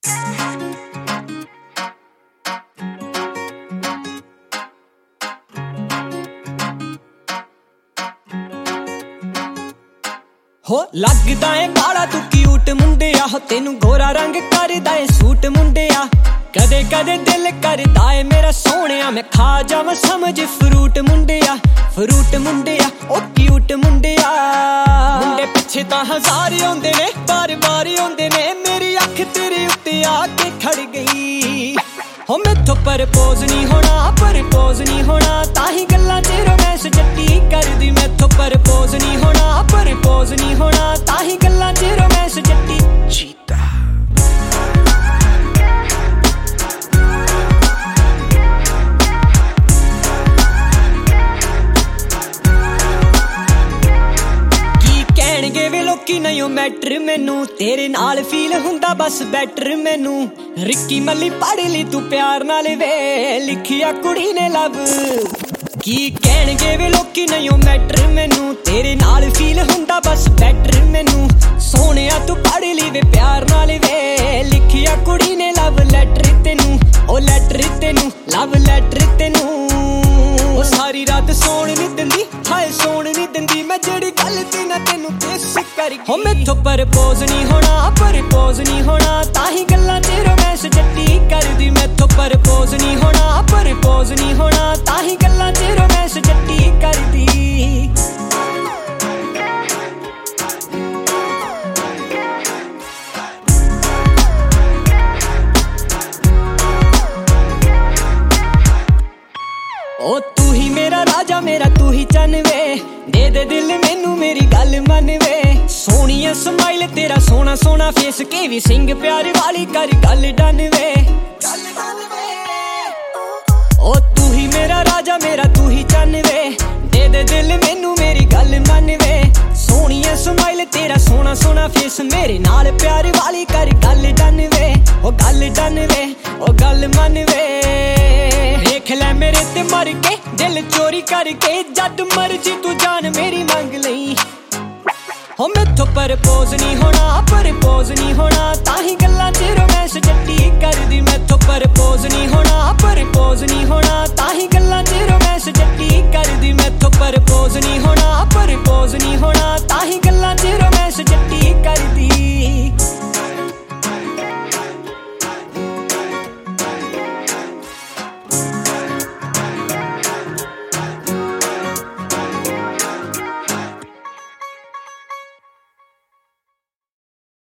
ਹੋ ਲੱਗਦਾ ਏ ਕਾਲਾ ਤੂੰ ਕਿਊਟ ਮੁੰਡਿਆ, ਹੋ ਤੈਨੂੰ ਗੋਰਾ ਰੰਗ ਕਰਦਾ ਏ ਸੂਟ ਮੁੰਡਿਆ। ਕਦੇ ਕਦੇ ਦਿਲ ਕਰਦਾ ਏ ਮੇਰਾ ਸੋਹਣਿਆ ਮੈਂ ਖਾ ਜਾਵਾਂ ਸਮਝ ਫਰੂਟ ਮੁੰਡਿਆ, ਫਰੂਟ ਮੁੰਡਿਆ ਉਹ ਕਿਊਟ ਮੁੰਡਿਆ। ਮੁੰਡੇ ਪਿੱਛੇ ਤਾਂ ਹਜ਼ਾਰ ਆਉਂਦੇ ਨੇ, ਬਾਰ-ਬਾਰ ਆਉਂਦੇ ਨੇ, ਮੇਰੀ ਅੱਖ ਤੇਰੇ ਉੱਤੇ ਆ ਕੇ ਖੜ ਗਈ। ਹੋ ਮੈਥੋਂ ਪਰਪੋਜ਼ ਨਹੀਂ ਹੋਣਾ, ਪਰਪੋਜ਼ ਨਹੀਂ ਹੋਣਾ, ਤਾਂ ਹੀ ਗੱਲਾਂ ਚ ਰੋਮੈਂਸ ਜੱਟੀ ਕਰਦੀ। ਮੈਥੋਂ ਪਰਪੋਜ਼ ਨਹੀਂ ਹੋਣਾ, ਪਰਪੋਜ਼ ਨਹੀਂ ਹੋਣਾ, ਤਾਂ ਹੀ ਗੱਲਾਂ ਚ ਰੋਮੈਂਸ ਜੱਟੀ। ਚੀਤਾ ਕੀ ਕਹਿਣਗੇ ਵੇ ਲੋਕੀ ਨਹੀਂ ਮੈਟਰ ਮੈਨੂੰ, ਤੇਰੇ ਨਾਲ ਫੀਲ ਹੁੰਦਾ ਬਸ ਬੈਟਰ ਮੈਨੂੰ। ਰਿੱਕੀ ਮੱਲੀ ਪੜ੍ਹ ਲਈ ਤੂੰ ਪਿਆਰ ਨਾਲ ਵੇ, ਲਿਖਿਆ ਕੁੜੀ ਨੇ ਲਵ। ਕੀ ਕਹਿਣਗੇ ਵੇ ਲੋਕੀ ਨਹੀਂ ਮੈਟਰ ਮੈਨੂੰ, ਤੇਰੇ ਨਾਲ ਫੀਲ ਹੁੰਦਾ ਬਸ ਬੈਟਰ ਮੈਨੂੰ। ਸੋਹਣਿਆ ਤੂੰ ਪੜ੍ਹ ਲਈ ਵੇ ਪਿਆਰ ਨਾਲ ਵੇ, ਲਿਖਿਆ ਕੁੜੀ ਨੇ ਲਵ ਲੈਟਰ ਤੈਨੂੰ, ਉਹ ਲੈਟਰ ਤੈਨੂੰ, ਲਵ ਲੈਟਰ ਤੈਨੂੰ। ਉਹ ਸਾਰੀ ਰਾਤ ਸੌਣ ਨਹੀਂ ਦਿੰਦੀ, ਹਾਏ ਸੌਣ ਨਹੀਂ ਦਿੰਦੀ, ਮੈਂ ਜਿਹੜੀ ਗੱਲ ਤੇ ਨਾ ਤੈਨੂੰ ਕਿਸ ਕਰ ਗਈ। ਹੋ ਮੈਥੋਂ ਪਰਪੋਜ਼ ਨਹੀਂ ਹੋਣਾ, ਪਰਪੋਜ਼ ਨਹੀਂ ਹੋਣਾ, ਤਾਂ ਹੀ ਗੱਲਾਂ ਚ ਰੋਮੈਂਸ ਜੱਟੀ ਕਰਦੀ। ਮੈਥੋਂ ਪਰਪੋਜ਼ ਨਹੀਂ ਹੋਣਾ, ਪਰਪੋਜ਼ ਨਹੀਂ ਹੋਣਾ, ਤਾਂ ਹੀ ਗੱਲਾਂ ਚ ਰੋਮੈਂਸ ਜੱਟੀ ਕਰਦੀ। ਓ ਤੂੰ ਹੀ ਮੇਰਾ ਰਾਜਾ, ਮੇਰਾ ਤੂੰ ਹੀ ਚੰਨ ਵੇ, ਦੇ ਦੇ ਦਿਲ ਮੈਨੂੰ ਮੇਰੀ ਗੱਲ ਮੰਨ ਵੇ। ਸੋਹਣੀਆ ਸਮਾਈਲ ਤੇਰਾ ਸੋਹਣਾ ਸੋਹਣਾ ਫੇਸ, ਕੇ ਵੀ ਸਿੰਘ ਪਿਆਰ ਵਾਲੀ ਕਰ ਗੱਲ ਡਨ ਵੇ, ਗੱਲ ਡਨ ਵੇ। ਓ ਤੂੰ ਹੀ ਮੇਰਾ ਰਾਜਾ, ਮੇਰਾ ਤੂੰ ਹੀ ਚੰਨ ਵੇ, ਦੇ ਦੇ ਦਿਲ ਮੈਨੂੰ ਮੇਰੀ ਗੱਲ ਮੰਨ ਵੇ। ਸੋਹਣੀਆ ਸਮਾਈਲ ਤੇਰਾ ਸੋਹਣਾ ਸੋਹਣਾ ਫੇਸ, ਮੇਰੇ ਨਾਲ ਪਿਆਰ ਵਾਲੀ ਕਰ ਗੱਲ ਡਨ ਵੇ, ਉਹ ਗੱਲ ਡਨ ਵੇ, ਉਹ ਗੱਲ ਮੰਨ ਵੇ। ਦੇਖ ਲੈ ਮੇਰੇ ਤੇ ਮਰ ਕੇ ਦਿਲ ਚੋਰੀ ਕਰਕੇ, ਜਦ ਮਰਜੀ ਤੂੰ ਜਾਨ ਮੇਰੀ ਮੰਗ ਲਈ। ਹੋ ਮੈਥੋਂ ਪਰਪੋਜ਼ ਨਹੀਂ ਹੋਣਾ, ਪਰਪੋਜ਼ ਨਹੀਂ